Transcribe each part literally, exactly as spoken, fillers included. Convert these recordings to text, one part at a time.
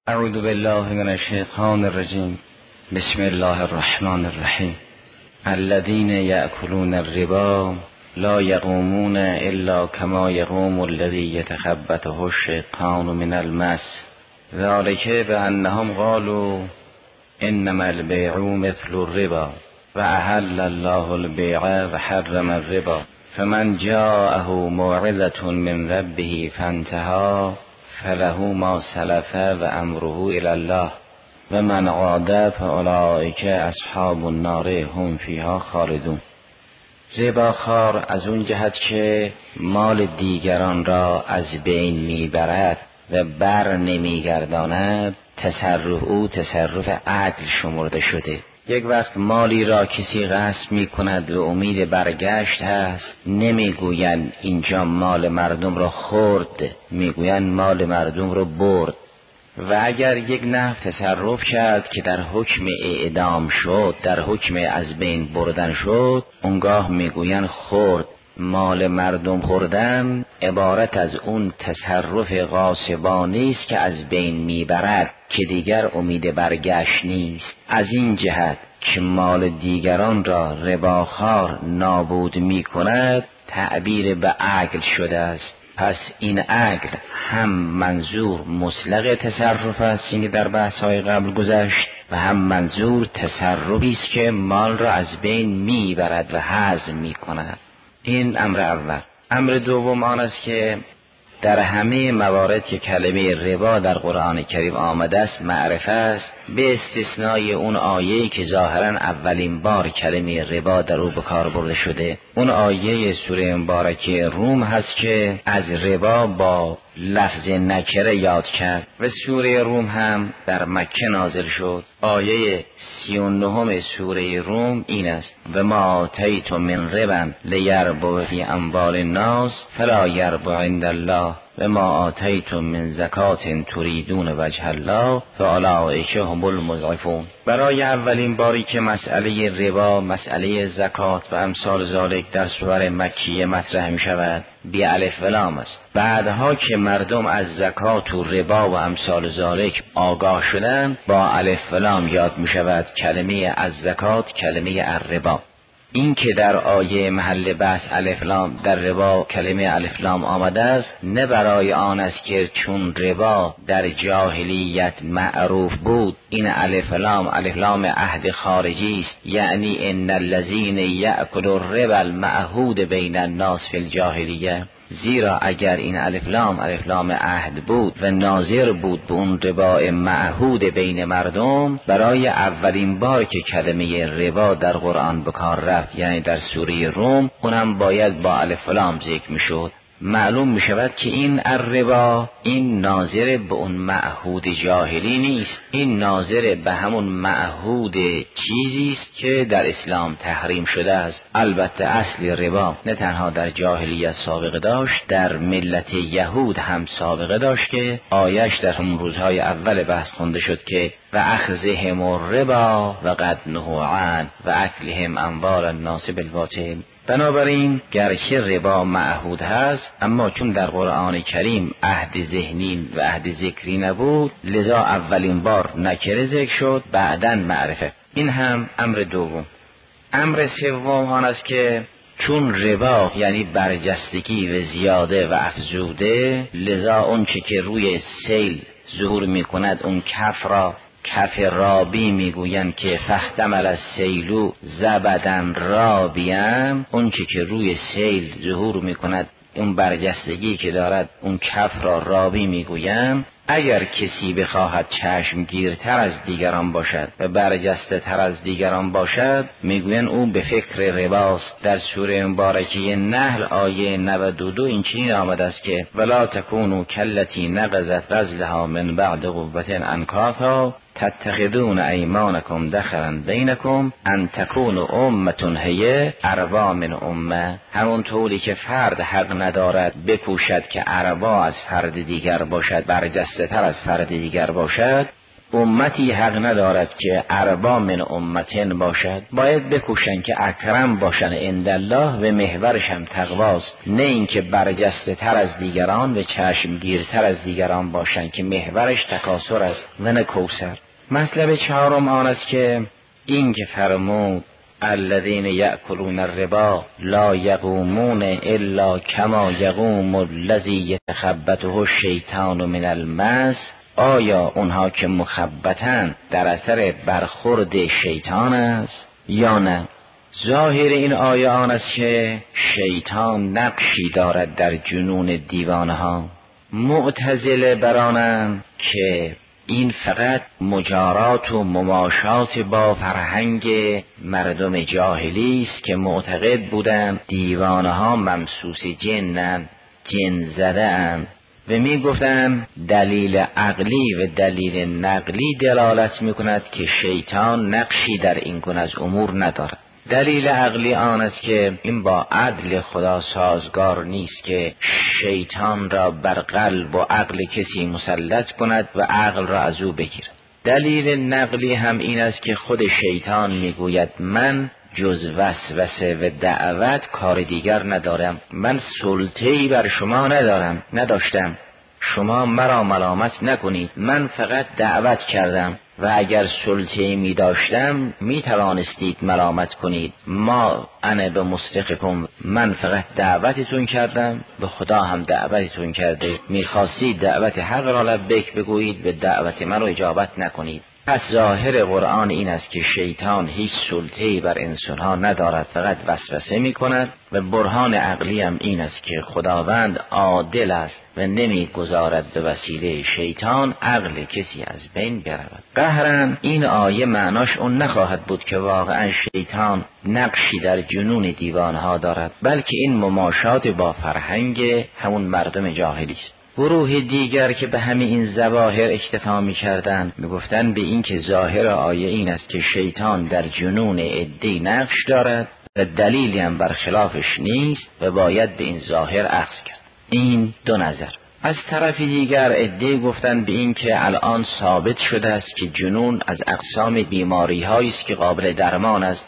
اعوذ بالله من الشیطان الرجیم. بسم الله الرحمن الرحیم. الذين يأكلون الربا لا يقومون الا كما يقوم الذي يتخبطه الشيطان من المس ذلك بأنهم قالوا انما البيع مثل الربا وأحل الله البيع وحرم الربا فمن جاءه موعظة من ربه فانتهى فله ما سلف و امره الی الله و من عاد فاولئک اصحاب النار هم فیها خالدون. رباخوار از اون جهت که مال دیگران را از بین میبرد و بر نمیگرداند، تصرف او تصرف عدل شمرده شده. یک وقت مالی را کسی غصب می کند و امید برگشت هست، نمیگویند اینجا مال مردم را خورد، میگویند مال مردم را برد. و اگر یک نفع تصرف کرد که در حکم اعدام شد، در حکم از بین بردن شد، اونگاه میگویند خورد. مال مردم خوردن عبارت از اون تصرف غاصبانه است که از بین میبرد که دیگر امید برگشت نیست. از این جهت که مال دیگران را رباخوار نابود میکند، تعبیر به عقل شده است. پس این عقل هم منظور مطلق تصرف است، این در بحث‌های قبل گذشت، و هم منظور تصرفی است که مال را از بین میبرد و هضم میکند. این امر اول. امر دوم آن است که در همه موارد که کلمه ربا در قرآن کریم آمده است معرفه است، به استثنای اون آیه‌ای که ظاهراً اولین بار کلمه ربا در او به کار برده شده. اون آیه سوره مبارکه روم هست که از ربا با لفظ نکره یاد کرد و سوره روم هم در مکه نازل شد. آیه سی و نهم سوره روم این است: و ما آتیتم من ربا لیربو فی اموال الناس فلا یربو عند الله و ما آتیتم من زکات تریدون وجه الله فاولئک هم المضعفون. برای اولین باری که مسئله ربا، مسئله زکات و امثال ذالک در سور مکیه مطرح می شود، بی الف و لام است. بعدها که مردم از زکات و ربا و امثال ذالک آگاه شدند، با الف و لام یاد می شود کلمه از زکات، کلمه الربا. این که در آیه محل بحث الف لام در ربا کلمه الف لام آمده است، نه برای آن است که چون ربا در جاهلیت معروف بود، این الف لام الف لام عهد خارجی است، یعنی ان الذین یأکلون الربا المعهود بین الناس فی الجاهلیه. زیرا اگر این الف لام الف لام عهد بود و ناظر بود به اون ربا معهود بین مردم، برای اولین بار که کلمه ربا در قرآن به کار رفت، یعنی در سوره روم، اونم باید با الف لام ذکر میشد. معلوم می شود که این الربا این ناظر به اون معهود جاهلی نیست، این ناظر به همون معهود چیزی است که در اسلام تحریم شده است. البته اصل ربا نه تنها در جاهلیت سابقه داشت، در ملت یهود هم سابقه داشت که آیش در همون روزهای اول بحث خونده شد که و اخذهم الربا و قد نهوا عنه و اکلهم اموال الناس بالباطل. بنابراین گرچه ربا معهود هست، اما چون در قرآن کریم عهد ذهنی و عهد ذکری نبود، لذا اولین بار نکره ذکر شد، بعداً معرفه. این هم امر دوم. امر سوم آن است که چون ربا یعنی برجستگی و زیاده و افزوده، لذا اون چه که روی سیل ظهور می کند اون کف را کف رابی میگویند که فاحتمل السیل زبدن رابیان، اون چه که روی سیل ظهور میکند اون برجستگی که دارد اون کف را رابی میگویند. اگر کسی بخواهد چشمگیرتر از دیگران باشد و برجسته تر از دیگران باشد، میگویند او به فکر رباست. در سوره مبارکه نحل آیه نود و دو این چنین آمده است که ولا تکونوا کالتی نقضت غزلها من بعد قوة انکاثا تتخذون ایمانکم دخلا بینکم ان تکونوا امة هی اربا من امه. همون طوری که فرد حق ندارد بکوشد که اربا از فرد دیگر باشد، برجسته تر از فرد دیگر باشد، امتی حق ندارد که اربا من امتن باشد، باید بکوشن که اکرم باشن عند الله و محورش هم تقواست، نه اینکه برجسته تر از دیگران و چشمگیرتر از دیگران باشن که محورش تکاسر است و نه کوثر. مطلب چهارم آن است که این که فرمود الذین یأکلون الربا لا یقومون الا کما یقوم الذی یتخبطه الشیطان من المس، آیا اونها که مخبطن در اثر برخورد شیطان است یا نه؟ ظاهر این آیه آن است که شیطان نقشی دارد در جنون دیوانه ها. معتزله برانند که این فقط مجارات و مماشات با فرهنگ مردم جاهلی است که معتقد بودند دیوانه ها ممسوس جنن، جن زده اند و می گفتند دلیل عقلی و دلیل نقلی دلالت می کند که شیطان نقشی در این گونه از امور ندارد. دلیل عقلی آن است که این با عدل خدا سازگار نیست که شیطان را بر قلب و عقل کسی مسلط کند و عقل را از او بگیرد. دلیل نقلی هم این است که خود شیطان میگوید من جز وسوسه و دعوت کار دیگر ندارم، من سلطه‌ای بر شما ندارم، نداشتم، شما مرا ملامت نکنید، من فقط دعوت کردم و اگر سلطه‌ای می داشتم می توانستید ملامت کنید. ما انا به مستحقکم، من فقط دعوتتون کردم، به خدا هم دعوتتون کرده، می خواستید دعوت حق را لبیک بگویید، به دعوت من رو اجابت نکنید. پس ظاهر قرآن این است که شیطان هیچ سلطه‌ای بر انسانها ندارد، فقط وسوسه می کند و برهان عقلی هم این است که خداوند عادل است و نمی گذارد به وسیله شیطان عقل کسی از بین برود. قهرن این آیه معناش اون نخواهد بود که واقعا شیطان نقشی در جنون دیوانها دارد، بلکه این مماشات با فرهنگ همون مردم جاهلی است. گروه دیگر که به همین این ظواهر اکتفا می کردن می گفتن به این که ظاهر آیه این است که شیطان در جنون عده‌ای نقش دارد و دلیلی هم برخلافش نیست و باید به این ظاهر اخذ کرد. این دو نظر. از طرف دیگر عده‌ای گفتن به این که الان ثابت شده است که جنون از اقسام بیماری هایی است که قابل درمان است.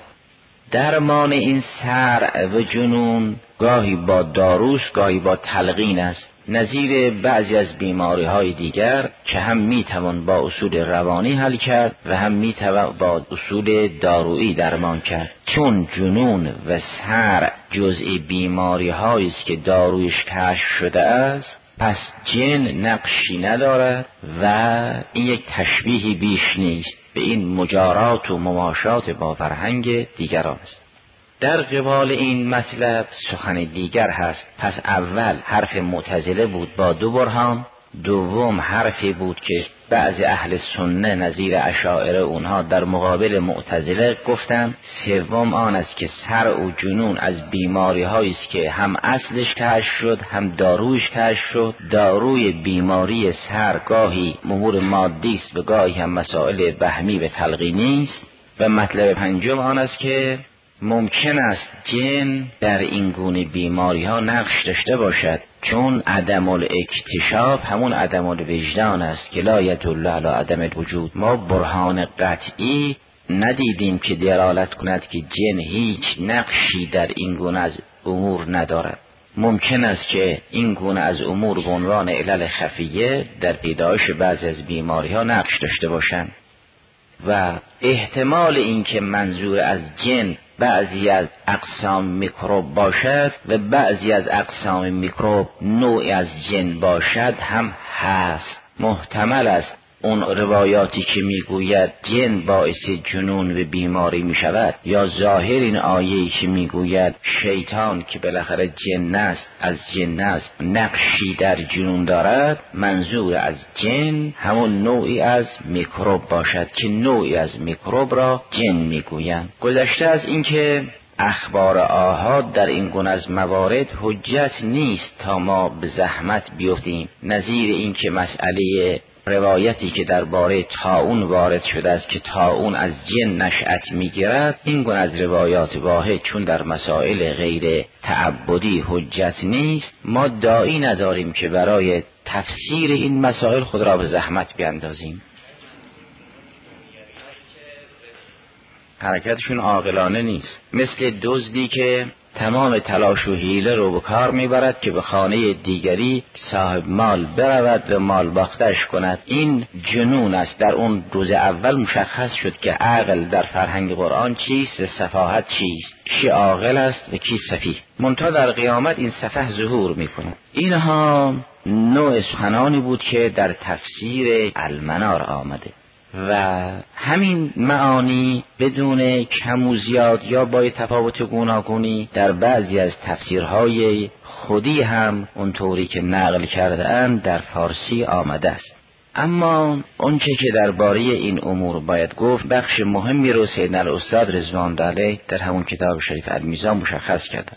درمان این صرع و جنون گاهی با داروست، گاهی با تلقین است، نظیر بعضی از بیماری های دیگر که هم میتوان با اصول روانی حل کرد و هم میتوان با اصول دارویی درمان کرد. چون جنون و صرع جزئی بیماری هایی است که دارویش کشف شده است، پس جن نقشی ندارد و این یک تشبیهی بیش نیست، به این مجارات و مماشات با فرهنگ دیگران است. در قبال این مطلب سخن دیگر هست. پس اول حرف معتزله بود با دو برهان، دوم حرفی بود که بعضی اهل سنت نظیر اشاعره اونها در مقابل معتزله گفتند، سوم آن است که صرع و جنون از بیماری هایی است که هم اصلش کشف شد هم دارویش کشف شد. داروی بیماری صرع گاهی امور مادی است و گاهی هم مسائل وهمی و تلقینی است. و مطلب پنجم آن است که ممکن است جن در این گونه بیماری ها نقش داشته باشد، چون عدم الاکتشاف همون عدم الوجدان است که لا یدل علی عدم الوجود. ما برهان قطعی ندیدیم که دلالت کند که جن هیچ نقشی در این گونه از امور ندارد. ممکن است که این گونه از امور به عنوان علل خفیه در پیدایش بعضی از بیماری ها نقش داشته باشند و احتمال اینکه منظور از جن بعضی از اقسام میکروب باشد و بعضی از اقسام میکروب نوعی از جن باشد هم هست. محتمل است اون روایاتی که میگوید جن باعث جنون و بیماری میشود، یا ظاهر این آیه‌ای که میگوید شیطان که بالاخره جن است از جن است نقشی در جنون دارد، منظور از جن همون نوعی از میکروب باشد که نوعی از میکروب را جن میگویند. گذشته از اینکه اخبار آحاد در این گونه از موارد حجت نیست تا ما به زحمت بیفتیم، نظیر اینکه مسئله روایتی که درباره طاعون وارد شده است که طاعون از جن نشأت میگیرد، این گونه از روایات واحد چون در مسائل غیر تعبدی حجت نیست، ما داعی نداریم که برای تفسیر این مسائل خود را به زحمت بیندازیم. حرکتشون عاقلانه نیست، مثل دزدی که تمام تلاش و حیله رو به کار میبرد که به خانه دیگری صاحب مال برود و مال باختش کند. این جنون است. در اون روز اول مشخص شد که عقل در فرهنگ قرآن چیست و سفاهت چیست، کی عاقل است و کی سفیه. منتها در قیامت این سفه ظهور میکنه. اینها نوع سخنانی بود که در تفسیر المنار آمده و همین معانی بدون کم و زیاد یا با تفاوت گوناگونی در بعضی از تفسیرهای خودی هم اونطوری که نقل کرده اند در فارسی آمده است. اما اونچه که درباره این امور باید گفت، بخش مهمی رو سیدنا الاستاد رضوان علیه در همون کتاب شریف المیزان مشخص کرده.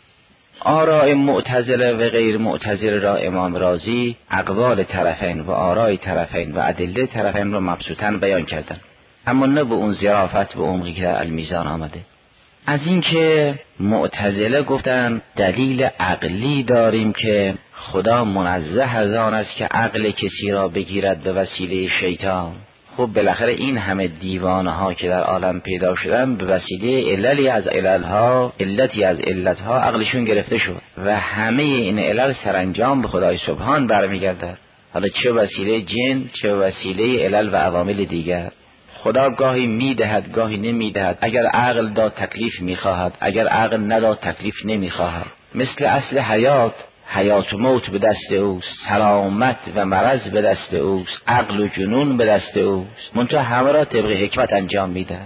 آراء معتزله و غیر معتزله را امام رازی اقوال طرفین و آراء طرفین و ادله طرفین را مبسوطاً بیان کردند، اما نه به اون ظرافت به عمقی که در المیزان آمده. از اینکه معتزله گفتن دلیل عقلی داریم که خدا منزه از آن است که عقل کسی را بگیرد به وسیله شیطان. خب بالاخره این همه دیوانه ها که در عالم پیدا شدن به وسیله عللی از عللها علتی از علتها عقلشون گرفته شد و همه این علل سرانجام به خدای سبحان برمیگردد، حالا چه وسیله جن چه وسیله علل و عوامل دیگر. خدا گاهی میدهد گاهی نمیدهد، اگر عقل داد تکلیف میخواهد، اگر عقل نداد تکلیف نمیخواهد. مثل اصل حیات، حیات و موت به دست اوست، سلامت و مرض به دست اوست، عقل و جنون به دست اوست، منتها همه را طبق حکمت انجام میده.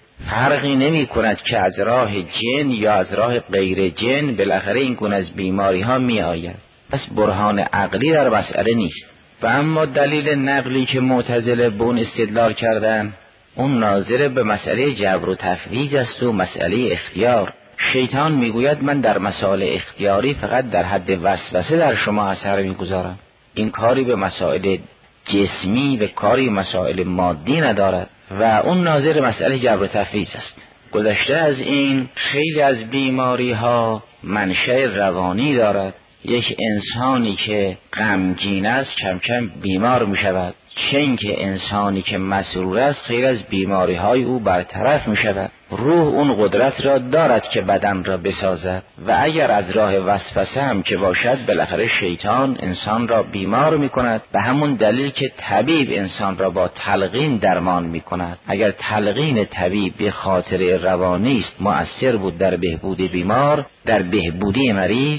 فرقی نمی کند که از راه جن یا از راه غیر جن بالاخره این گونه از بیماری ها می آید. پس برهان عقلی در مسئله نیست. و اما دلیل نقلی که معتزله به اون استدلال کردن، اون ناظر به مسئله جبر و تفویض است و مسئله اختیار. شیطان میگوید من در مسائل اختیاری فقط در حد وسوسه در شما اثر میگذارم، این کاری به مسائل جسمی و کاری مسائل مادی ندارد و اون ناظر مسئله جبر و تفویض است. گذشته از این خیلی از بیماری ها منشأ روانی دارد. یک انسانی که غمگین است کم کم بیمار می شود، چون که انسانی که مسرور است خیلی از بیماری های او برطرف می شود. روح اون قدرت را دارد که بدن را بسازد و اگر از راه وسوسه هم که باشد بالاخره شیطان انسان را بیمار می کند. به همون دلیل که طبیب انسان را با تلقین درمان می کند. اگر تلقین طبیب به خاطر روانی است مؤثر بود در بهبود بیمار، در بهبودی مریض،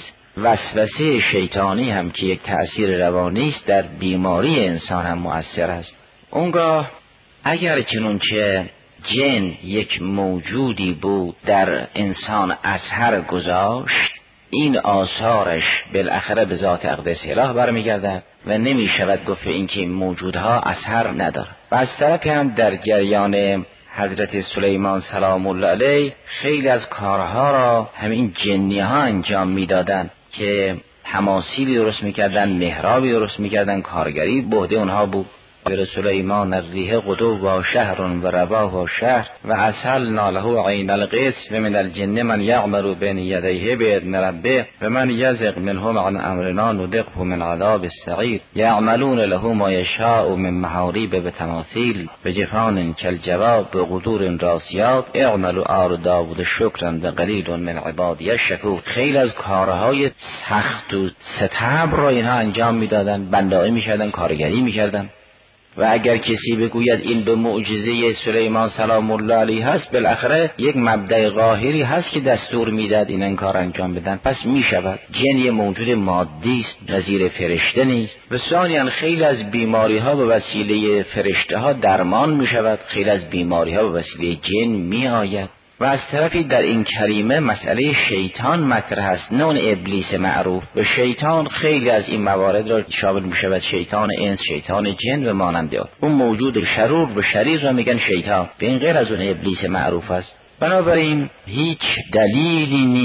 وسوسه شیطانی هم که یک تأثیر روانی است در بیماری انسان هم مؤثر است. اونگاه اگر چنانچه جن یک موجودی بود در انسان اثر گذاشت، این آثارش بالاخره به ذات اقدس اله برمیگردد و نمی شود گفت اینکه این موجودها اثر نداره. و از طرف هم در جریان حضرت سلیمان سلام الله علیه خیلی از کارها را همین جنی ها انجام میدادند که تماثیلی درست میکردن، محرابی درست میکردن، کارگری به عهده اونها بود. بر سلیمان الریح غدو و شهر و رباه و شهر و اصلنا له عین القیس و من الجن من یعمل بین یدیه باذن ربه و من یزغ منهم عن امرنا نذقه من عذاب السعیر یعملون له ما یشاء من محاریب بتماثیل بجفان کالجواب بقدور راسیات اعملوا آل داود شکرا و قلیل من عبادی الشکور. خیلی از کارهای سخت و ستبر را اینها انجام میدادن، بندایی میشدن، کارگری میکردن. و اگر کسی بگوید این به معجزه سلیمان سلام الله علیه هست، بالاخره یک مبدأ قاهری هست که دستور میداد این انکار انجام بدن، پس میشود. جن یه موجود مادی است، نظیر فرشته نیست. و ثانیاً خیلی از بیماری ها به وسیله فرشته ها درمان میشود، خیلی از بیماری ها به وسیله جن میآید. و از طرفی در این کریمه مسئله شیطان مطرح است، نه اون ابلیس معروف. و شیطان خیلی از این موارد را شامل می شود، شیطان انس، شیطان جن و مانند آن. اون موجود شرور و شریر را میگن شیطان، به این غیر از اون ابلیس معروف است. بنابراین هیچ دلیلی نیست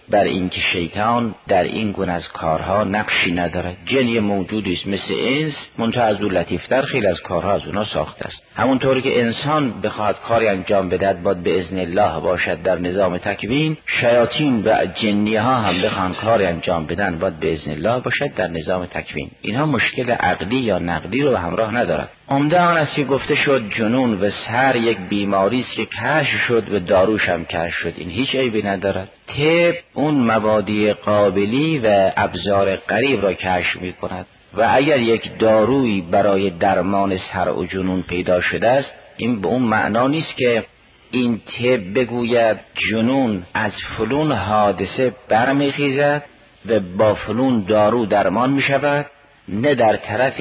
بر اینکه شیطان در این گونه از کارها نقشی ندارد. جن یه موجودی است مثل انس، منتها از او لطیفتر خیلی از کارها از اونا ساخته است. همونطوری که انسان بخواد کاری انجام بدهد باید به اذن الله باشد در نظام تکوین، شیاطین و جنی ها هم بخوان کاری انجام بدن باید به اذن الله باشد در نظام تکوین. اینها مشکل عقلی یا نقدی رو به همراه ندارد. عمده آن است که گفته شد جنون و سحر یک بیماری است که کشف شد و داروش هم کشف شد. این هیچ عیبی ندارد. طب اون موادی قابلی و ابزار غریب را کشف می کند و اگر یک دارویی برای درمان سحر و جنون پیدا شده است، این به اون معنا نیست که این طب بگوید جنون از فلون حادثه برمیخیزد و با فلون دارو درمان می شود. نه در طرف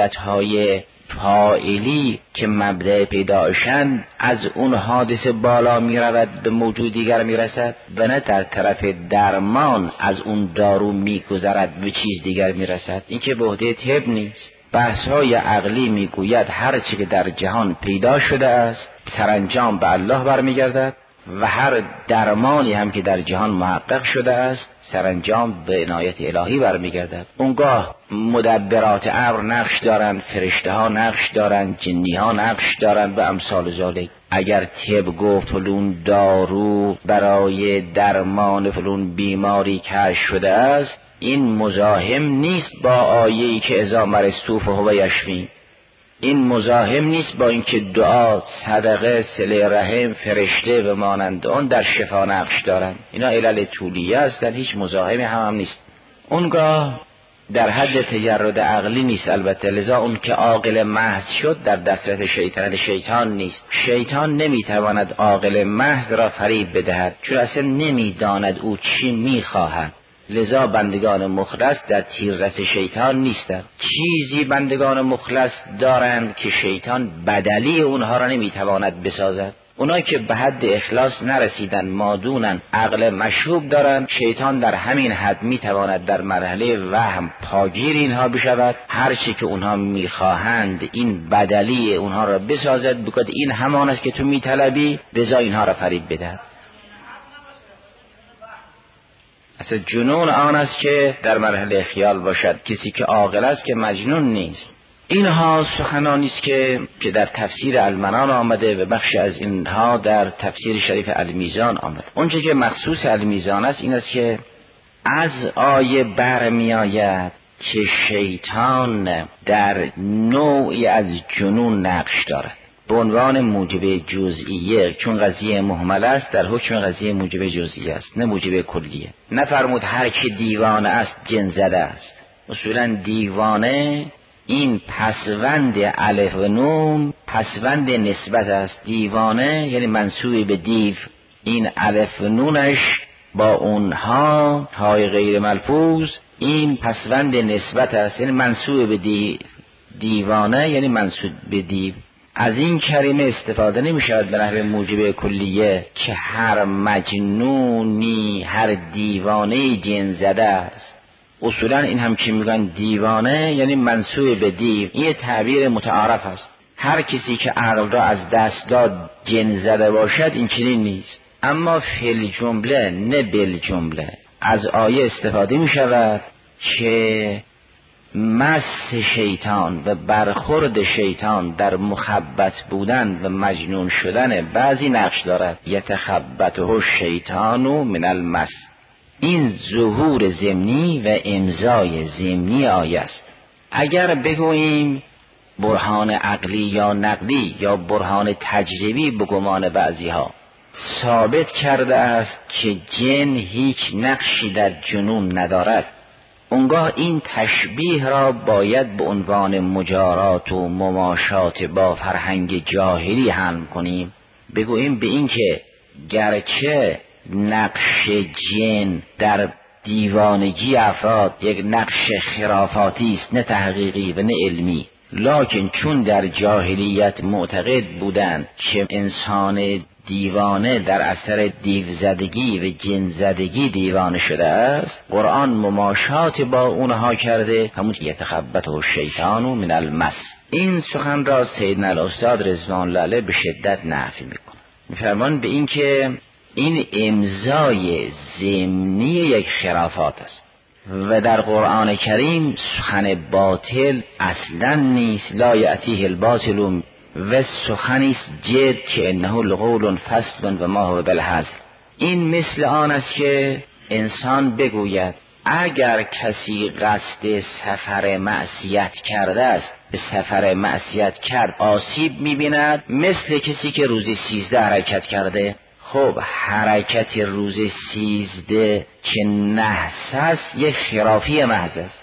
علتهای فاعلی که مبدأ پیدایشند از اون حادثه بالا می رود به موجود دیگر می رسد و نه در طرف درمان از اون دارو می گذرد به چیز دیگر می رسد. این که به عهده طب نیست. بحث های عقلی می گوید هر چی که در جهان پیدا شده است سرانجام به الله برمیگردد و هر درمانی هم که در جهان محقق شده است سرانجام به عنایت الهی برمیگردد. اونگاه مدبرات امر نقش دارند، فرشته ها نقش دارند، جنی ها نقش دارند و امثال ذالک. اگر طب گفت فلون دارو برای درمان فلون بیماری کشف شده است، این مزاحم نیست با آیه‌ای که اذا مرضت فهو یشفین. این مزاحم نیست با اینکه دعا، صدقه، صله رحم، فرشته و مانند آن در شفا نقش دارند. اینا علل طولیه هستند، هیچ مزاحمی هم, هم نیست. اونگاه در حد تجرد عقلی نیست البته، لذا اون که عاقل محض شد در دسترس شیطان شیطان نیست. شیطان نمیتواند عاقل محض را فریب بدهد چون اصلا نمیداند او چی میخواهد. لذا بندگان مخلص در تیررس شیطان نیستند. چیزی بندگان مخلص دارند که شیطان بدلی اونها را نمیتواند بسازد. اونایی که به حد اخلاص نرسیدن، مادونن، عقل مشروب دارند، شیطان در همین حد میتواند در مرحله وهم پاگیر اینها بشود، هرچی که اونها میخواهند این بدلی اونها را بسازد، بگوید این همان است که تو میطلبی، لذا اینها را فریب بدهد. اصلا جنون آن است که در مرحله خیال باشد. کسی که عاقل است که مجنون نیست. اینها سخنانی است که که در تفسیر المنان آمده و بخش از اینها در تفسیر شریف المیزان آمده. اونچه که مخصوص المیزان است این است که از آیه برمی آید که شیطان در نوعی از جنون نقش دارد به عنوان موجب جزئیه، چون قضیه مهمل است در حکم قضیه موجب جزئیه است نه موجب کلیه. نفرمود هر کی دیوانه است جن زده است. اصولا دیوانه این پسوند الف و نون پسوند نسبت است. دیوانه یعنی منسوب به دیو، این الف و نونش با اونها های غیر ملفوظ این پسوند نسبت است، یعنی منسوب به دیو. دیوانه یعنی منسوب به دیو. از این کلمه استفاده نمی شود به نحو موجب کلیه که هر مجنونی هر دیوانه جن زده است. اصولا این هم که میگن دیوانه یعنی منسوب به دیو، این تعبیر متعارف است. هر کسی که عقل را از دست داد جن زده باشد این چنین نیست. اما فی جمله نه بل جمله از آیه استفاده می شود که مس شیطان و برخورد شیطان در مخبط بودن و مجنون شدن بعضی نقش دارد. یتخبطه شیطان من المس. این ظهور ضمنی و امضای ضمنی آیه است. اگر بگوییم برهان عقلی یا نقلی یا برهان تجربی به گمان بعضی ها ثابت کرده است که جن هیچ نقشی در جنون ندارد، اونگاه این تشبیه را باید به عنوان مجارات و مماشات با فرهنگ جاهلی حمل کنیم. بگوییم به این که گرچه نقش جن در دیوانگی افراد یک نقش خرافاتی است نه تحقیقی و نه علمی، لکن چون در جاهلیت معتقد بودند که انسان دیوانه در اثر دیو زدگی و جن زدگی دیوانه شده است، قرآن مماشات با اونها کرده، همون یتخبطه الشیطان من المس. این سخن را سیدنا الاستاد رضوان الله علیه به شدت نفی میکنه. میفرمان به این که این امضای ضمنی یک خرافات است و در قرآن کریم سخن باطل اصلا نیست. لا یأتیه الباطل و سخنی است جد که انه لقول فصل و ما هو بالهزل. این مثل آن است که انسان بگوید اگر کسی قصد سفر معصیت کرده است، به سفر معصیت کرد آسیب می‌بیند، مثل کسی که روز سیزده حرکت کرده. خب حرکت روز سیزده که نحس است یک خرافی محض است.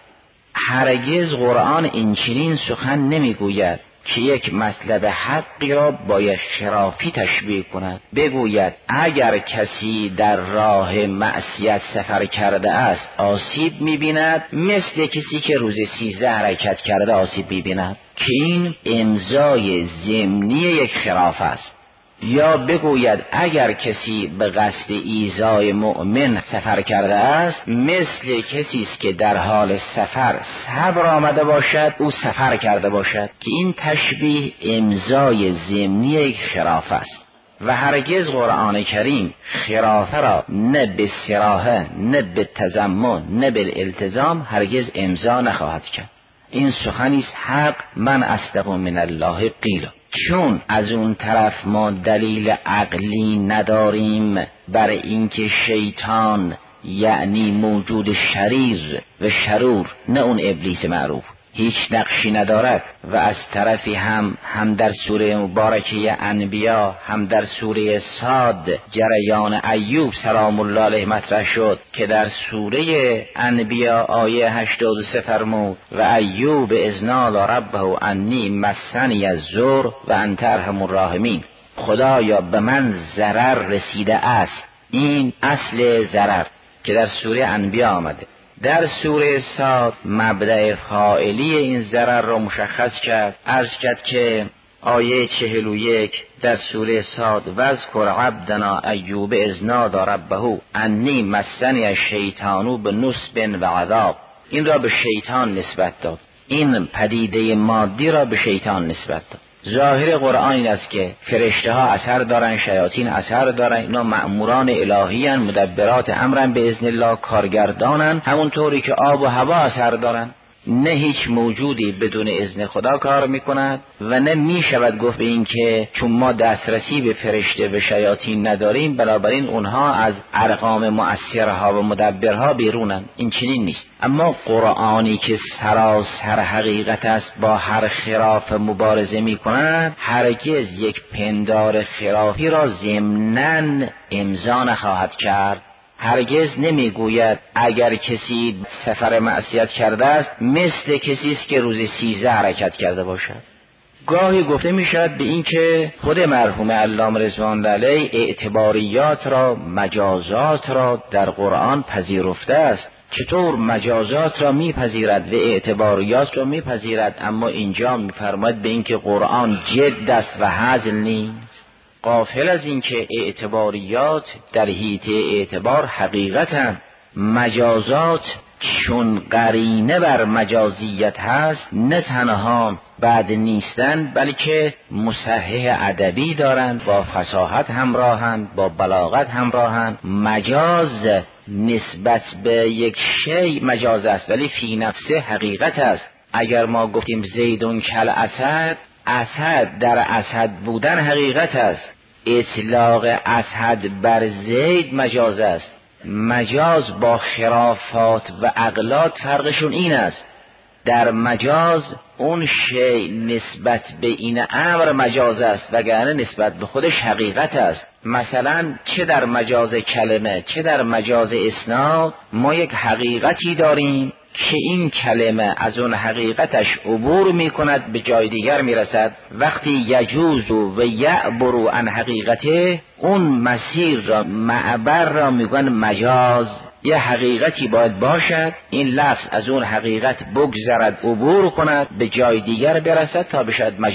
هرگز قرآن این چنین سخن نمیگوید که یک مطلب حقی را با یک خرافی تشبیه کند، بگوید اگر کسی در راه معصیت سفر کرده است آسیب می‌بیند، مثل کسی که روز سیزده حرکت کرده آسیب می‌بیند، که این امضای ضمنی یک خراف است. یا بگوید اگر کسی به قصد ایذای مؤمن سفر کرده است، مثل کسی است که در حال سفر صبر آمده باشد او سفر کرده باشد، که این تشبیه امضای ضمنی یک خراف است. و هرگز قرآن کریم خرافه را نه به صراحه نه به تضمن نه به التزام هرگز امضا نخواهد کرد. این سخنی است حق، من اصدق من الله قیلا. چون از اون طرف ما دلیل عقلی نداریم بر اینکه شیطان یعنی موجود شریر و شرور، نه اون ابلیس معروف، هیچ نقشی ندارد. و از طرفی هم هم در سوره مبارکه انبیا هم در سوره صاد جریان ایوب سلام الله علیه مطرح شد که در سوره انبیا آیه هشتاد و سه فرمود و ایوب اذ نادی ربه انی مسنی الضر و انت ارحم الراحمین. خدایا به من ضرر رسیده است. این اصل ضرر که در سوره انبیا آمده. در سوره صاد مبدأ فاعلی این ضرر را مشخص کرد، عرض کرد که آیه چهل و یک در سوره صاد واذکر عبدنا ایوب اذ نادی ربه انی مسنی الشیطان بنصب و عذاب. این را به شیطان نسبت داد، این پدیده مادی را به شیطان نسبت داد. ظاهر قرآن این است که فرشته ها اثر دارن، شیاطین اثر دارن، اینا مأموران الهی هن، مدبرات امرن به اذن الله، کارگردانن، همونطوری که آب و هوا اثر دارن. نه هیچ موجودی بدون اذن خدا کار میکند و نه میشود گفت به این که چون ما دسترسی به فرشته و شیاطین نداریم بنابراین اونها از ارقام مؤثرها و مدبرها بیرونن. این چنین نیست. اما قرآنی که سراسر حقیقت است با هر خراف مبارزه میکند هرگز یک پندار خرافی را ضمناً امضا نخواهد کرد. هرگز نمیگوید اگر کسی سفر معصیت کرده است مثل کسی است که روز سیزده حرکت کرده باشد. گاهی گفته می شود به این که خود مرحوم علامه رضوان علیه اعتباریات را، مجازات را در قرآن پذیرفته است. چطور مجازات را میپذیرد و اعتباریات را میپذیرد، اما اینجا میفرماید به این که قرآن جد است و هزل نیست. غافل از این که اعتباریات در حیطه اعتبار حقیقتن، مجازات چون قرینه بر مجازیت هست نه تنها بعد نیستن بلکه مصحح ادبی دارند، با فصاحت همراهند، با بلاغت همراهند. مجاز نسبت به یک شی مجاز است ولی فی نفسه حقیقت است. اگر ما گفتیم زیدون کل اسد، اسد در اسد بودن حقیقت است. اطلاق اسد بر زید مجاز است. مجاز با خرافات و اغلاط فرقشون این است، در مجاز اون شی نسبت به این امر مجاز است وگرنه نسبت به خودش حقیقت است. مثلا چه در مجاز کلمه چه در مجاز اسناد ما یک حقیقتی داریم که این کلمه از اون حقیقتش عبور می کند به جای دیگر می رسد. وقتی یجوز و یعبر عن حقیقته، اون مسیر را معبر را می گن مجاز. یه حقیقتی باید باشد این لفظ از اون حقیقت بگذرد عبور کند به جای دیگر برسد تا بشد مجاز.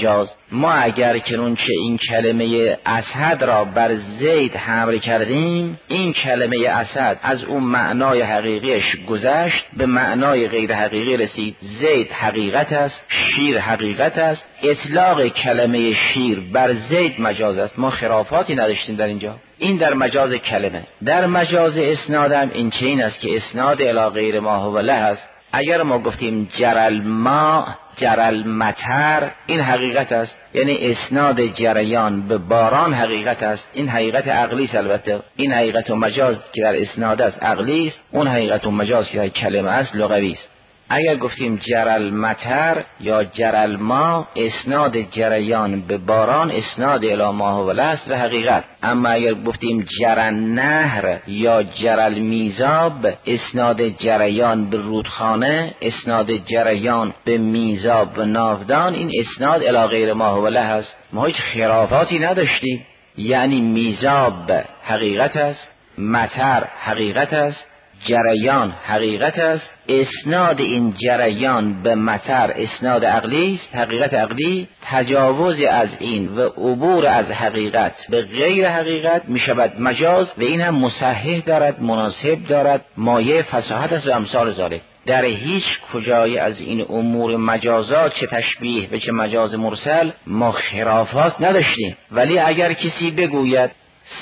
ما اگر چنانچه این کلمه اسد را بر زید حمل کردیم، این کلمه اسد از اون معنای حقیقیش گذشت به معنای غیر حقیقی رسید. زید حقیقت است، شیر حقیقت است. اطلاق کلمه شیر بر زید مجاز است. ما خرافاتی نداشتیم در اینجا. این در مجاز کلمه. در مجاز اسنادم این چنین است که اسناد الی غیر ما هو له است. اگر ما گفتیم جرل ما جرل مطر، این حقیقت است، یعنی اسناد جریان به باران حقیقت است. این حقیقت عقلی است. البته این حقیقت و مجاز که در اسناد است عقلی است، اون حقیقت و مجاز که در کلمه است لغوی است. اگر گفتیم جرل مطر یا جرل ما، اسناد جریان به باران اسناد الی ما هو له است و حقیقت. اما اگر گفتیم جرل نهر یا جرل میزاب، اسناد جریان به رودخانه، اسناد جریان به میزاب و ناودان، این اسناد الی غیر ما هو له است. ما هیچ خرافاتی نداشتیم. یعنی میزاب حقیقت است، مطر حقیقت است، جریان حقیقت است. اسناد این جریان به مطر اسناد عقلی است، حقیقت عقلی. تجاوز از این و عبور از حقیقت به غیر حقیقت می شود مجاز و این هم مصحح دارد، مناسب دارد، مایه فصاحت است و امثال ذالک. در هیچ کجای از این امور مجازات، چه تشبیه و چه مجاز مرسل، ما خرافات نداشتیم. ولی اگر کسی بگوید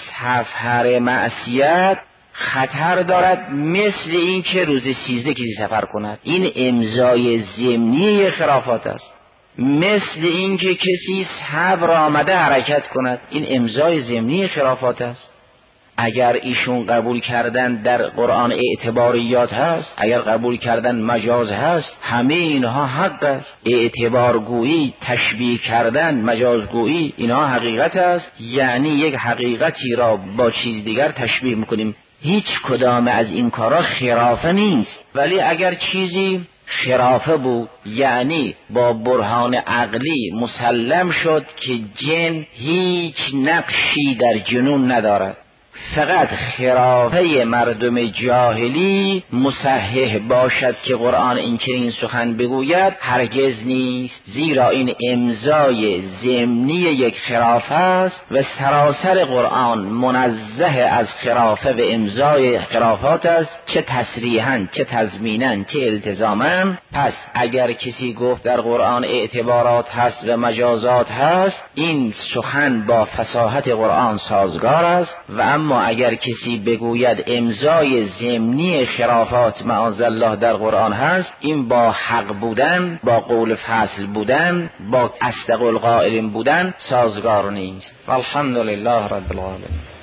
سفر معصیت خطر دارد، مثل این که روز سیزده کسی سفر کند، این امضای ضمنی خرافات است. مثل این که کسی صبر آمده حرکت کند، این امضای ضمنی خرافات است. اگر ایشون قبول کردن در قرآن اعتباریات هست، اگر قبول کردن مجاز هست، همه اینها حق است. اعتبارگویی، تشبیه کردن، مجازگویی، اینها حقیقت است. یعنی یک حقیقتی را با چیز دیگر تشبیه میکنیم. هیچ کدام از این کارا خرافه نیست. ولی اگر چیزی خرافه بود، یعنی با برهان عقلی مسلم شد که جن هیچ نقشی در جنون ندارد، فقط خرافه مردم جاهلی مصحح باشد که قرآن این چنین سخن بگوید، هرگز نیست. زیرا این امضای ضمنی یک خرافه است و سراسر قرآن منزه از خرافه و امضای خرافات است، چه تصریحاً، چه تضمیناً، چه التزاماً. پس اگر کسی گفت در قرآن اعتبارات هست و مجازات هست، این سخن با فصاحت قرآن سازگار است. و اما اگر کسی بگوید امضای ضمنی خرافات معاذالله در قرآن هست، این با حق بودن، با قول فصل بودن، با اصدق القائلین بودن سازگار نیست. والحمدلله رب العالمین.